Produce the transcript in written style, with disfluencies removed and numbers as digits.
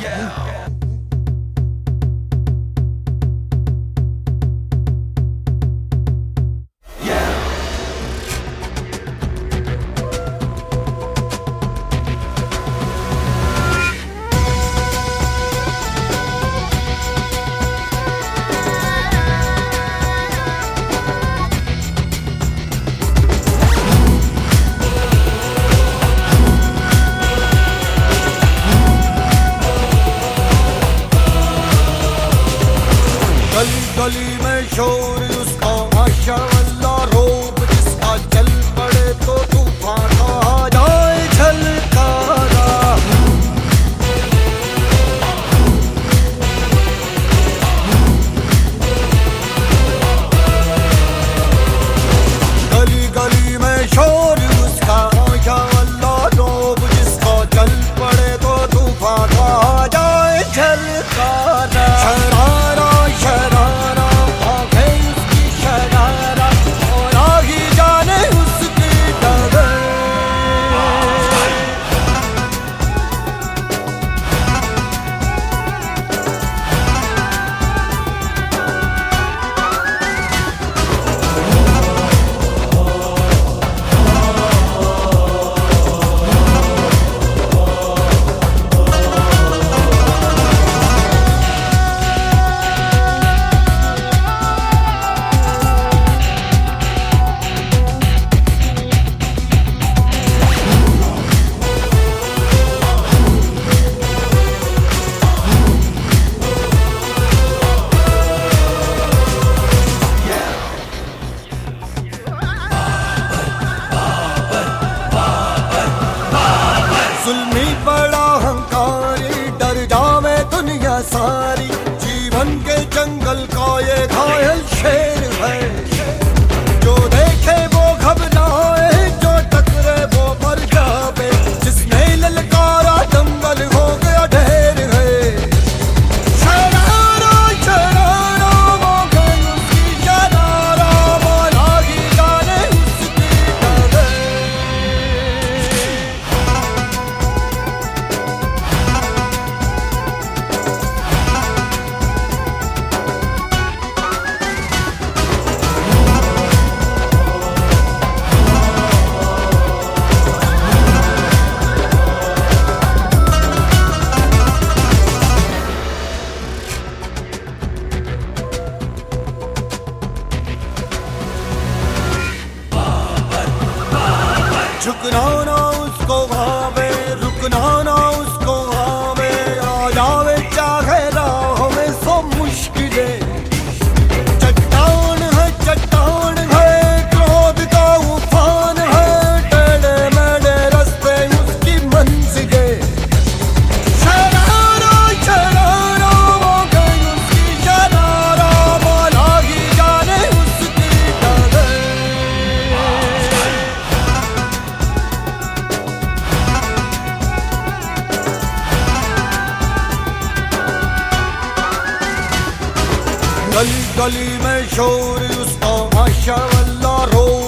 गली गली में शोर उसका, माशाअल्लाह रोब जिसका, चल पड़े तो तूफान आ जाए झलकारा। गली गली में शोर उसका, माशाअल्लाह रोब जिसका, चल पड़े तो तूफान आ जाए झलकारा। शरारा शरारा आंखें उसकी शरारा, और आगे जाने उसकी डगर। जुल्मी बड़ा हंकारी, डर जावे दुनिया सारी, जीवन के जंगल का ये घायल शेर है। जो देखे वो घबराए, जो टकरे वो मर जावे, जिसने ललकारा जंगल हो गया ढेर है। शरारा शरारा वो गई उसकी शरारा, मौला ही जाने उसकी डगर। झुकना ना उसको भावे, रुकना ना उसको भावे, आ जावे चाहे राहों में सो मुश्किलें। चट्टान है, क्रोध का उफान है, टेढ़े मेढ़े रास्ते उसकी मंजिलें। शरारा शरारा वो गई उसकी शरारा, मौला ही जाने उसकी डगर। गली गली में शोर उसका, माशाअल्लाह रोब